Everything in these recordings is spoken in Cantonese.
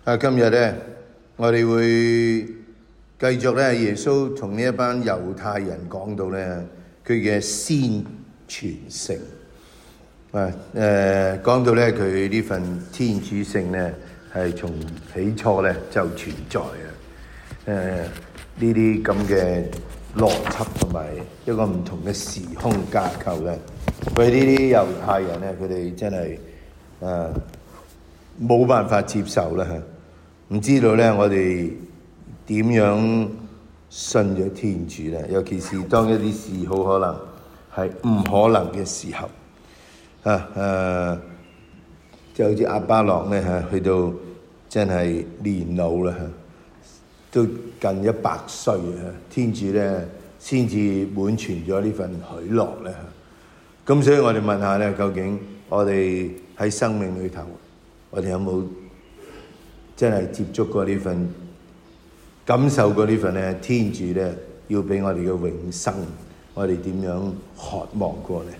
今日咧，我哋會繼續咧，耶穌同呢一班猶太人講到咧，佢嘅先存性。講到咧，佢呢份天主性咧，係從起初咧就存在嘅。呢啲咁嘅邏輯同埋一個唔同嘅時空架構咧，為呢啲猶太人咧，佢哋真係冇辦法接受啦。唔知道咧，我哋點樣信咗天主咧？尤其是當一啲事好可能係唔可能嘅時候，就好似亞巴郎咧去到真係年老啦，都近100歲天主咧先至滿全咗呢份許諾咧。咁所以我哋問下咧，究竟我哋喺生命裏頭，我哋有冇真係接觸過呢份，感受過呢份咧？天主咧要俾我哋嘅永生，我哋點樣渴望過呢？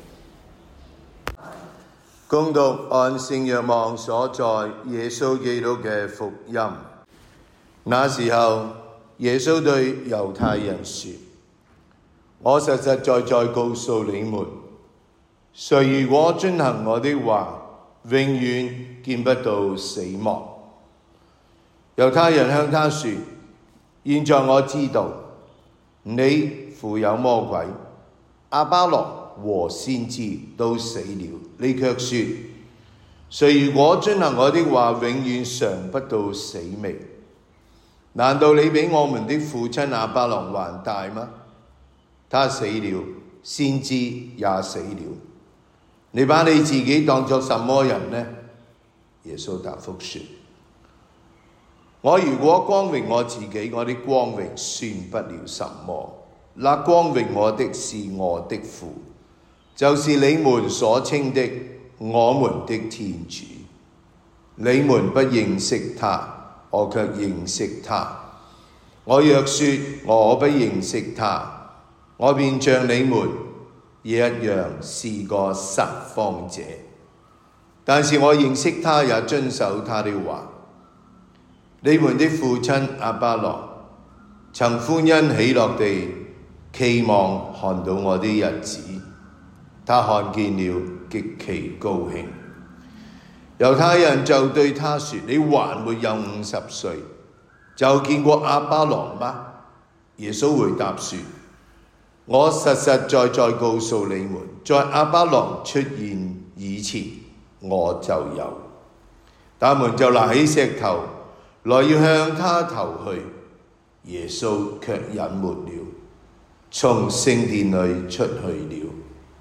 恭讀按聖若望所載耶穌基督嘅福音。那時候，耶穌對猶太人說：我實實在在告訴你們，誰如果遵行我的話，永遠見不到死亡。猶太人向他說：現在我知道你附有魔鬼，亞巴郎和先知都死了，你卻說，誰如果遵行我的話，永遠嘗不到死味？難道你比我們的父親亞巴郎還大嗎？他死了，先知也死了，你把你自己當作什麼人呢？耶穌答覆說：我如果光榮我自己，我的光榮算不了什麼。那光榮我的是我的父，就是你們所稱的我們的天主。你們不認識他，我卻認識他。我若說我不認識他，我便像你們也一樣是個撒謊者。但是我認識他，也遵守他的話。你們的父親亞巴郎曾歡欣喜樂地期望看到我的日子，他看見了，極其高興。猶太人就對他說：你還沒有50歲，就見過亞巴郎嗎？耶穌回答說：我實實在在告訴你們，在亞巴郎出現以前，我就有。他們就拿起石頭來要向他投去，耶穌卻隱沒了，從聖殿裏出去了。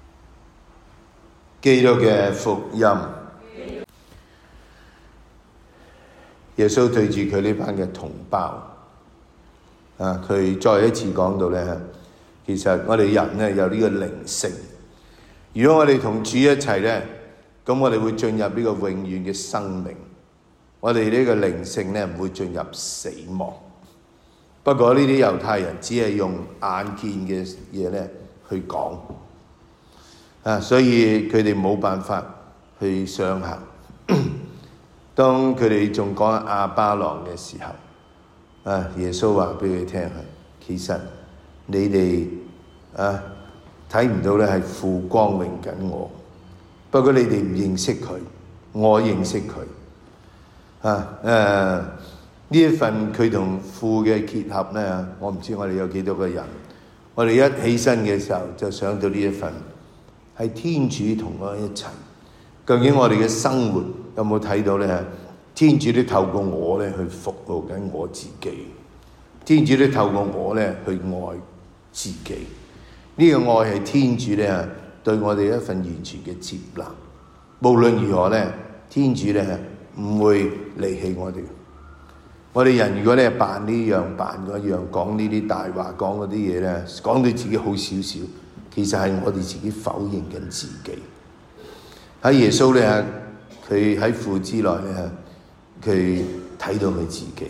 基督嘅福音。耶穌對住佢呢班嘅同胞，佢再一次講到咧，其實我哋人咧有呢個靈性。如果我哋同主一齊咧，咁我哋會進入呢個永遠嘅生命。我哋呢個靈性咧唔會進入死亡。不過呢啲猶太人只係用眼見嘅嘢咧去講，所以佢哋冇辦法去想象。當佢哋仲講亞巴郎嘅時候，耶穌話俾佢聽，其實你哋睇唔到咧係父光榮緊我，不過你哋唔認識佢，我認識佢。呢一份佢同父嘅結合咧，我唔知我哋有幾多個人，我哋一起身嘅時候就想到呢一份係天主同我一齊。究竟我哋嘅生活有冇睇到咧？天主都透過我咧去服務緊我自己，天主都透過我咧去愛自己。呢個愛係天主咧對我哋一份完全嘅接納。無論如何咧，天主咧唔會離棄我哋。我哋人如果咧扮呢樣扮嗰樣，講呢啲大話，講嗰啲嘢咧，講到自己好少少，其實係我哋自己否認緊自己。喺耶穌咧，佢喺父之內咧，佢睇到佢自己。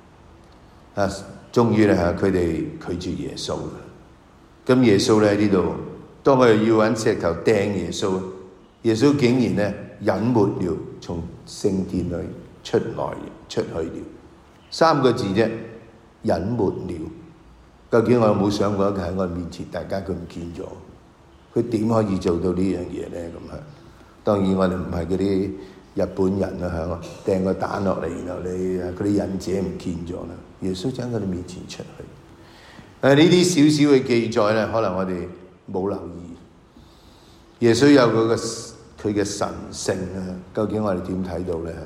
終於咧佢哋拒絕耶穌。咁耶穌咧喺呢度，當佢哋要揾石頭掟耶穌，耶穌竟然咧隱沒了，從聖殿裏出去了。3個字啫，隱沒了。究竟我有冇想過喺我面前，大家佢唔見咗，佢點可以做到呢樣嘢呢？咁當然我哋唔係嗰啲日本人啦，掟個蛋落嚟，然後你嗰啲忍者唔見咗啦。耶穌就喺我哋面前出去。呢啲少少嘅記載咧，可能我哋冇留意。耶穌有佢嘅神性啊，究竟我哋點睇到咧？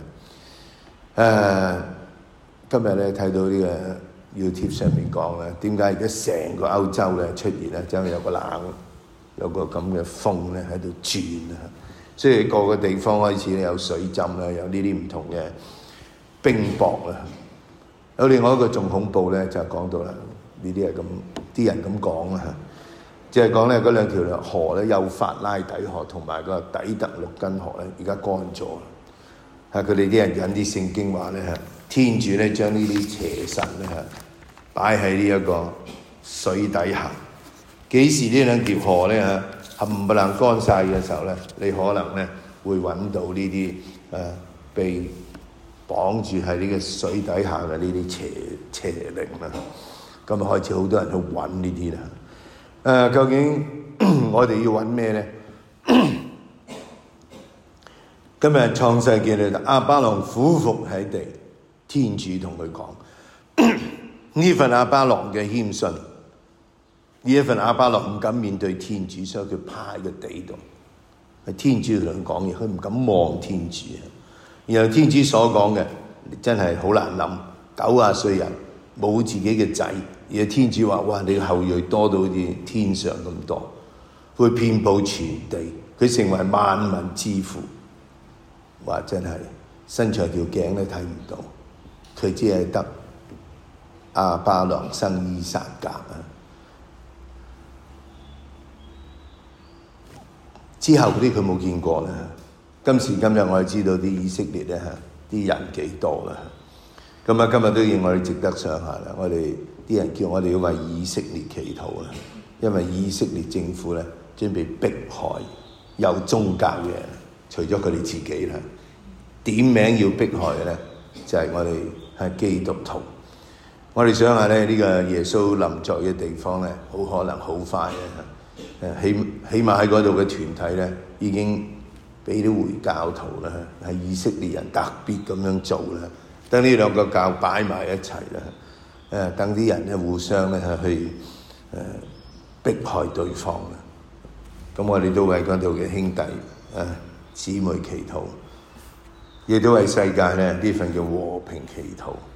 今日咧睇到呢個 YouTube 上面講咧，點解而家成個歐洲咧出現咧，真係有個咁嘅風咧喺度轉啊！所以個個地方開始咧有水浸啦，有呢啲唔同嘅冰雹啦。有另外一個仲恐怖咧，就講到啦，呢啲係咁啲人咁講啦，即係講咧嗰兩條河咧，幼發拉底河同埋個底特律根河咧，而家乾咗啦。佢哋啲人引啲聖經話咧，天主咧將呢啲邪神咧擺喺呢一個水底下。幾時呢兩條河咧冚唪唥乾晒嘅時候咧，你可能咧會揾到呢啲被綁住喺呢個水底下嘅呢啲邪靈啦。咁開始好多人去揾呢啲啦。究竟我哋要揾咩咧？今日創世記咧，亞巴郎俯伏喺地，天主同佢講呢份亞巴郎嘅謙遜，呢一份亞巴郎唔敢面對天主，所以佢趴喺個地度。係天主同佢講嘢，佢唔敢望天主。然後天主所講嘅真係好難諗，90歲人冇自己嘅仔，而係天主話：哇！你後裔多到好似天上咁多，會遍佈全地，佢成為萬民之父。話真係伸長條頸都睇唔到，佢只係得亞巴郎生依撒格啊！之後嗰啲佢冇見過啦。今時今日我哋知道啲以色列咧啲人幾多啦。咁今日都要我哋值得想下啦。我哋啲人叫我哋要為以色列祈禱啦，因為以色列政府咧準備迫害有宗教嘅人，除咗佢哋自己啦。點名要迫害嘅咧，就係我哋係基督徒。我哋想下咧，呢個耶穌臨在嘅地方咧，好可能好快嘅。起碼喺嗰度嘅團體咧，已經俾啲回教徒啦，係以色列人特別咁樣做啦。等呢兩個教擺埋一齊啦，等啲人咧互相咧去迫害對方啦。咁我哋都為嗰度嘅兄弟姊妹祈禱。亦都為世界咧呢份嘅和平祈禱。